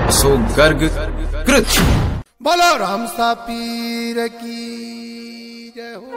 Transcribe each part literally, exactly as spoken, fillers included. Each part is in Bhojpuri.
सो गर्ग कृत। बोलो रामसा पीर की जय हो।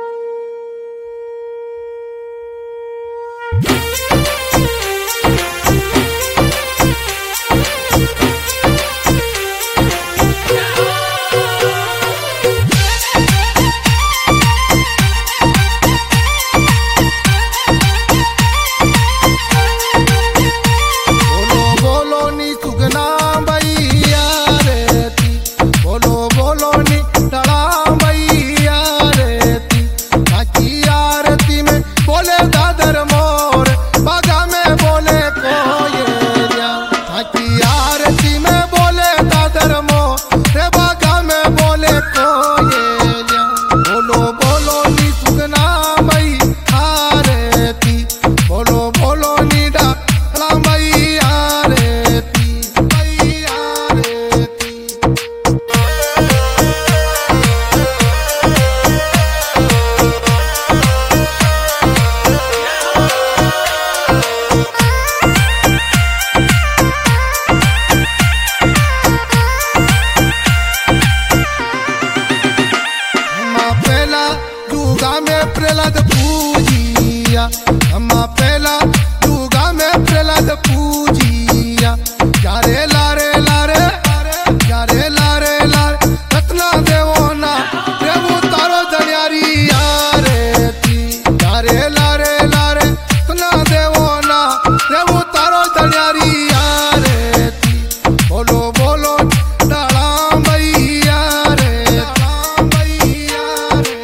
प्रहलाद पूजिया अम्मा पहला दुगा में प्रहलाद पूजिया। यारे लारे लारे यारे लारे लारे रत्ना देवो ना प्रभु तारो दनियारी यारे थी। यारे लारे लारे रत्ना देवो ना प्रभु तारो दनियारी यारे थी। बोलो बोलो डाला मैया रे मैया रे।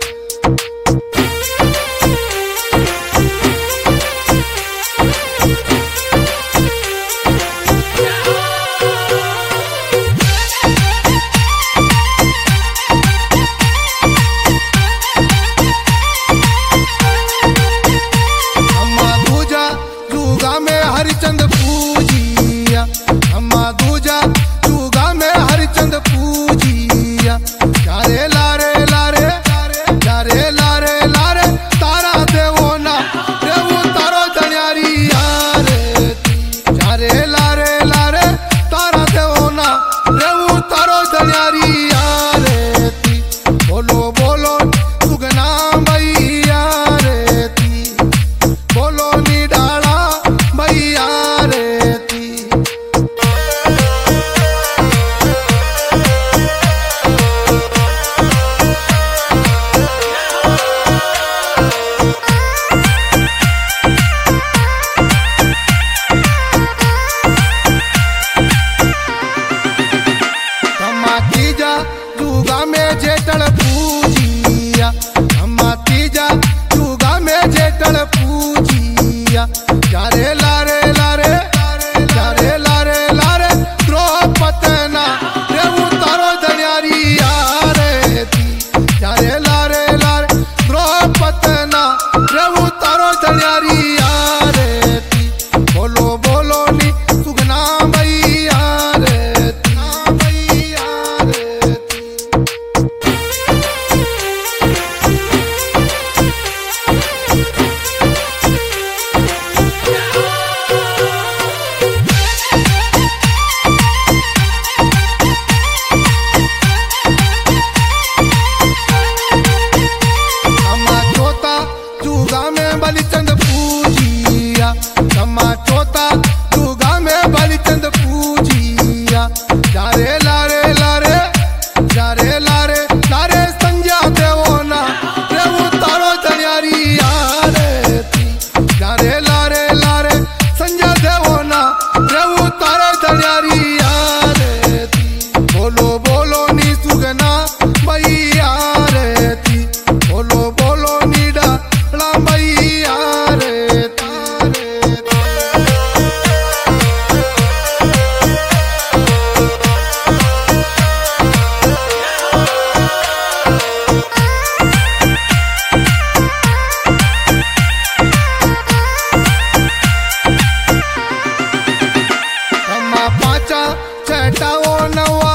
हरिचंद पूजिया अम्मा दूजा दूगा में हरिचंद पूजिया। यारे लारे लारे यारे लारे लारे तारा देवो ना देवो तारो दनियारी यारे थी। यारे लारे लारे तारा देवो ना देवो तारो दनियारी यारे थी। बोलो बोलो सुगना मैया रे थी। बोलो निडाला मैया रे थी। अम्मा तीजा दुगा में जेठल पूजिया अम्मा तीजा दुगा में जेठल पूजिया। यारे लारे लारे यारे लारे लारे द्रौपदना देवु तारो दनियारी यारे थी। यारे लारे लारे द्रौपदना देवु तारो दनियारी यारे थी। बोलो बोलो नी सुगना मैया रे थी मैया रे थी। अम्मा चौथा दुगा में बलिचंद पूजिया अम्मा चौथा दुगा में बलिचंद पूजिया। यारे लारे लारे यारे लारे लारे संज्ञा देवो ना देवो तारो दनियारी यारे थी। यारे लारे लारे संज्ञा देवो ना देवो तारो दनियारी यारे थी। बोलो बोलो नी सुगना मैया रे थी। बोलो बोलो नीडा मैया रे थी। अम्मा पाचा छठा ओ नवा